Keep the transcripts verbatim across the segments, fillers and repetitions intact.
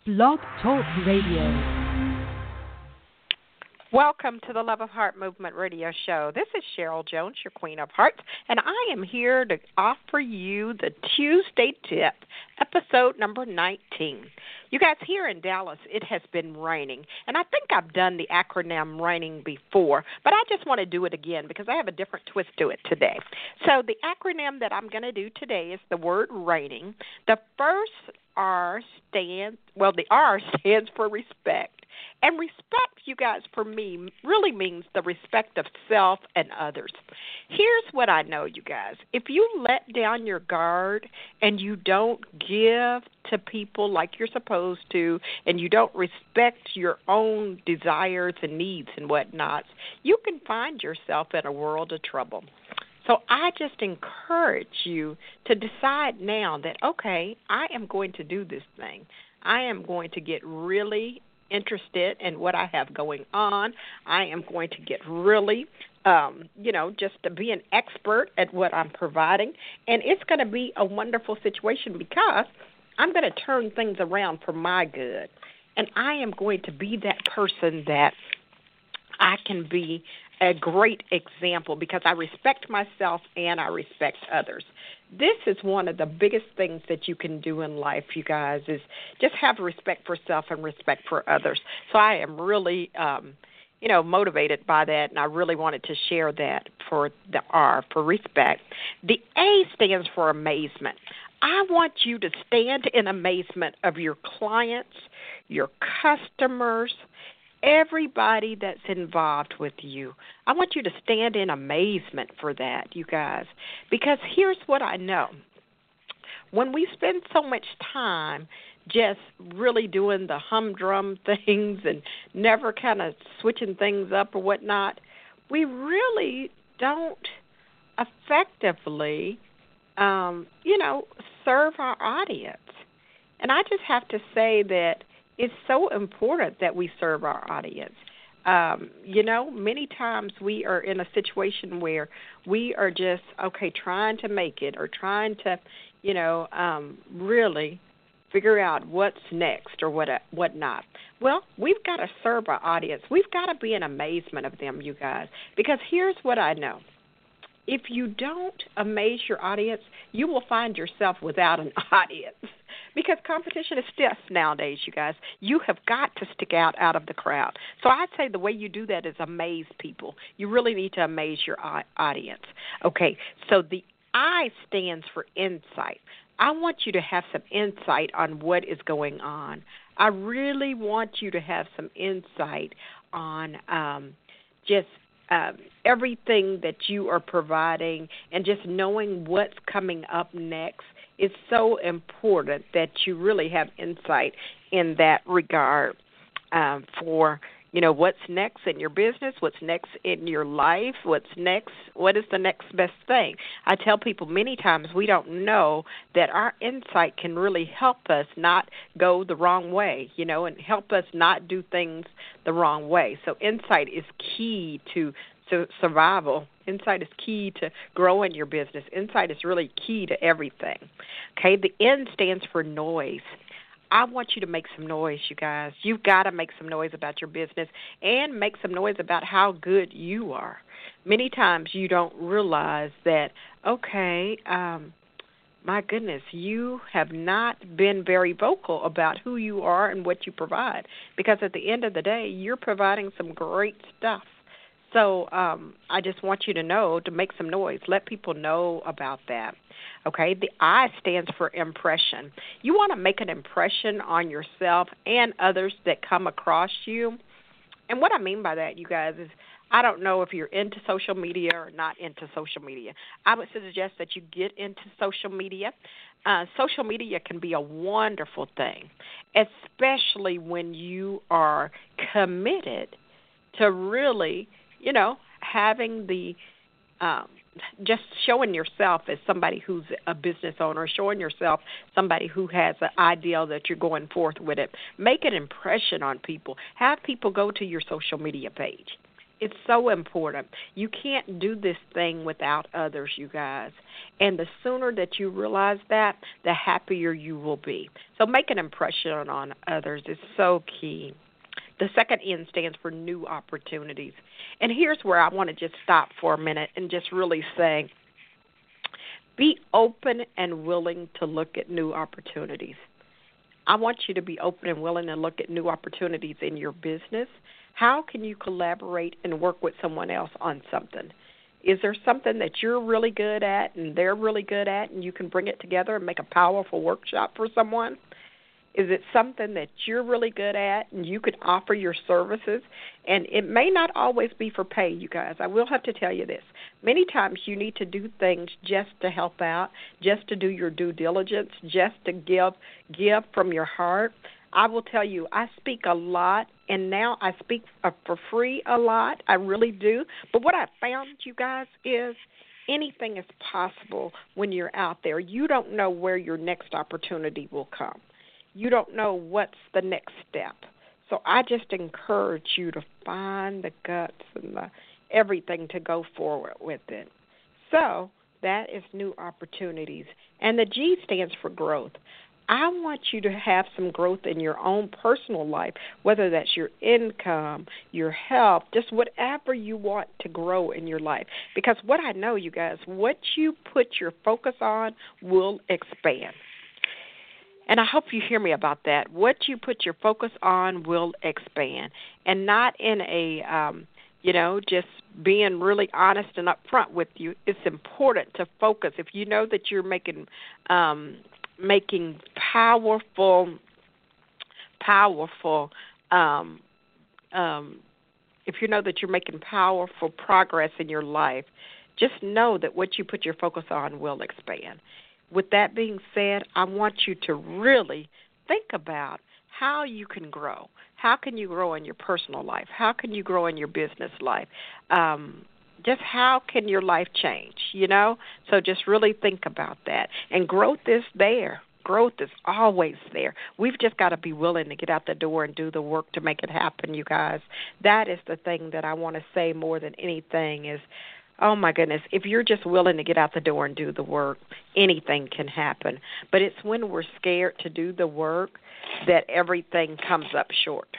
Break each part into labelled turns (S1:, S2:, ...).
S1: Blog Talk Radio.
S2: Welcome to the Love of Heart Movement Radio Show. This is Cheryl Jones, your Queen of Hearts, and I am here to offer you the Tuesday Tip, episode number nineteen. You guys, here in Dallas, it has been raining, and I think I've done the acronym raining before, but I just want to do it again because I have a different twist to it today. So the acronym that I'm going to do today is the word raining. The first R stands, well, the R stands for respect. And respect, you guys, for me, really means the respect of self and others. Here's what I know, you guys. If you let down your guard and you don't give to people like you're supposed to, and you don't respect your own desires and needs and whatnot, you can find yourself in a world of trouble. So I just encourage you to decide now that, okay, I am going to do this thing. I am going to get really interested in what I have going on. I am going to get really, um, you know, just to be an expert at what I'm providing. And it's going to be a wonderful situation because I'm going to turn things around for my good. And I am going to be that person that I can be a great example because I respect myself and I respect others. This is one of the biggest things that you can do in life, you guys, is just have respect for self and respect for others. So I am really, um, you know, motivated by that, and I really wanted to share that for the R, for respect. The A stands for amazement. I want you to stand in amazement of your clients, your customers, everybody that's involved with you. I want you to stand in amazement for that, you guys, because here's what I know. When we spend so much time just really doing the humdrum things and never kind of switching things up or whatnot, we really don't effectively, um, you know, serve our audience. And I just have to say that it's so important that we serve our audience. Um, you know, many times we are in a situation where we are just, okay, trying to make it or trying to, you know, um, really figure out what's next or what whatnot. Well, we've got to serve our audience. We've got to be in amazement of them, you guys, because here's what I know. If you don't amaze your audience, you will find yourself without an audience. Because competition is stiff nowadays, you guys. You have got to stick out out of the crowd. So I'd say the way you do that is amaze people. You really need to amaze your audience. Okay, so the I stands for insight. I want you to have some insight on what is going on. I really want you to have some insight on um, just Um, everything that you are providing and just knowing what's coming up next is so important that you really have insight in that regard um, for, you know, what's next in your business, what's next in your life, what's next, what is the next best thing. I tell people many times we don't know that our insight can really help us not go the wrong way, you know, and help us not do things the wrong way. So insight is key to to survival. Insight is key to growing your business. Insight is really key to everything. Okay, the N stands for noise. I want you to make some noise, you guys. You've got to make some noise about your business and make some noise about how good you are. Many times you don't realize that, okay, um, my goodness, you have not been very vocal about who you are and what you provide, because at the end of the day, you're providing some great stuff. So um, I just want you to know to make some noise. Let people know about that. Okay, the I stands for impression. You want to make an impression on yourself and others that come across you. And what I mean by that, you guys, is I don't know if you're into social media or not into social media. I would suggest that you get into social media. Uh, social media can be a wonderful thing, especially when you are committed to really, you know, having the um, just showing yourself as somebody who's a business owner, showing yourself somebody who has an ideal that you're going forth with it. Make an impression on people. Have people go to your social media page. It's so important. You can't do this thing without others, you guys. And the sooner that you realize that, the happier you will be. So make an impression on others is so key. The second N stands for new opportunities. And here's where I want to just stop for a minute and just really say, be open and willing to look at new opportunities. I want you to be open and willing to look at new opportunities in your business. How can you collaborate and work with someone else on something? Is there something that you're really good at and they're really good at, and you can bring it together and make a powerful workshop for someone? Is it something that you're really good at and you can offer your services? And it may not always be for pay, you guys. I will have to tell you this. Many times you need to do things just to help out, just to do your due diligence, just to give give from your heart. I will tell you, I speak a lot, and now I speak uh, for free a lot. I really do. But what I found, you guys, is anything is possible when you're out there. You don't know where your next opportunity will come. You don't know what's the next step. So I just encourage you to find the guts and the everything to go forward with it. So that is new opportunities. And the G stands for growth. I want you to have some growth in your own personal life, whether that's your income, your health, just whatever you want to grow in your life. Because what I know, you guys, what you put your focus on will expand. And I hope you hear me about that. What you put your focus on will expand. And not in a, um, you know, just being really honest and upfront with you. It's important to focus. If you know that you're making um, making powerful, powerful, um, um, if you know that you're making powerful progress in your life, just know that what you put your focus on will expand. With that being said, I want you to really think about how you can grow. How can you grow in your personal life? How can you grow in your business life? Um, just how can your life change, you know? So just really think about that. And growth is there. Growth is always there. We've just got to be willing to get out the door and do the work to make it happen, you guys. That is the thing that I want to say more than anything is, oh, my goodness, if you're just willing to get out the door and do the work, anything can happen. But it's when we're scared to do the work that everything comes up short.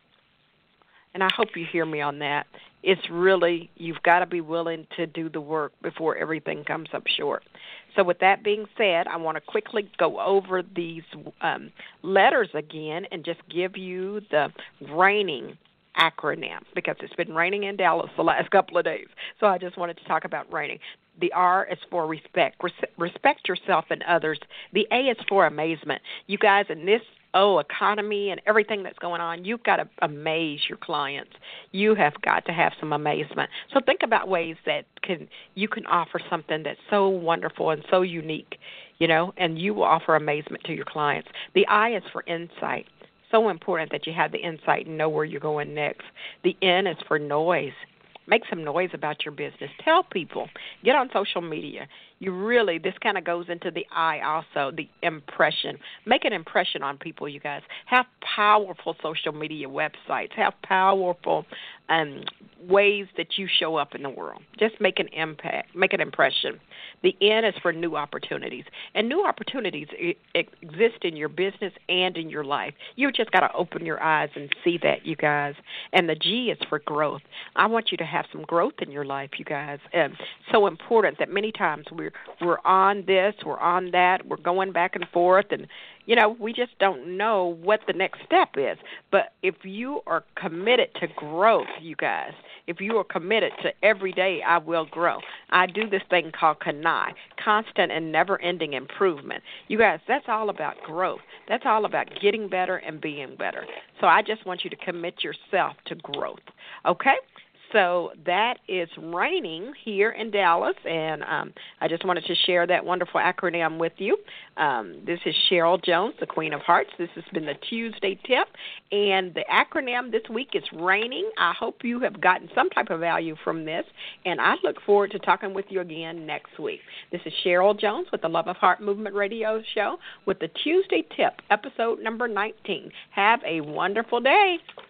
S2: And I hope you hear me on that. It's really, you've got to be willing to do the work before everything comes up short. So with that being said, I want to quickly go over these um, letters again and just give you the raining acronym because it's been raining in Dallas the last couple of days. So I just wanted to talk about raining. The R is for respect. Res- respect yourself and others. The A is for amazement. You guys, in this oh economy and everything that's going on, you've got to amaze your clients. You have got to have some amazement. So think about ways that can you can offer something that's so wonderful and so unique, you know, and you will offer amazement to your clients. The I is for insight. So important that you have the insight and know where you're going next. The N is for noise. Make some noise about your business. Tell people. Get on social media. You really, this kind of goes into the I also, the impression. Make an impression on people, you guys. Have powerful social media websites. Have powerful um, ways that you show up in the world. Just make an impact. Make an impression. The N is for new opportunities. And new opportunities exist in your business and in your life. You just got to open your eyes and see that, you guys. And the G is for growth. I want you to have some growth in your life, you guys. And so important that many times we're we're on this, we're on that, we're going back and forth, and you know, we just don't know what the next step is. But if you are committed to growth, you guys, if you are committed to every day I will grow, I do this thing called C A N I, constant and never-ending improvement. You guys, that's all about growth. That's all about getting better and being better. So I just want you to commit yourself to growth, okay? So that is raining here in Dallas, and um, I just wanted to share that wonderful acronym with you. Um, this is Cheryl Jones, the Queen of Hearts. This has been the Tuesday Tip, and the acronym this week is raining. I hope you have gotten some type of value from this, and I look forward to talking with you again next week. This is Cheryl Jones with the Love of Heart Movement Radio Show with the Tuesday Tip, episode number nineteen. Have a wonderful day.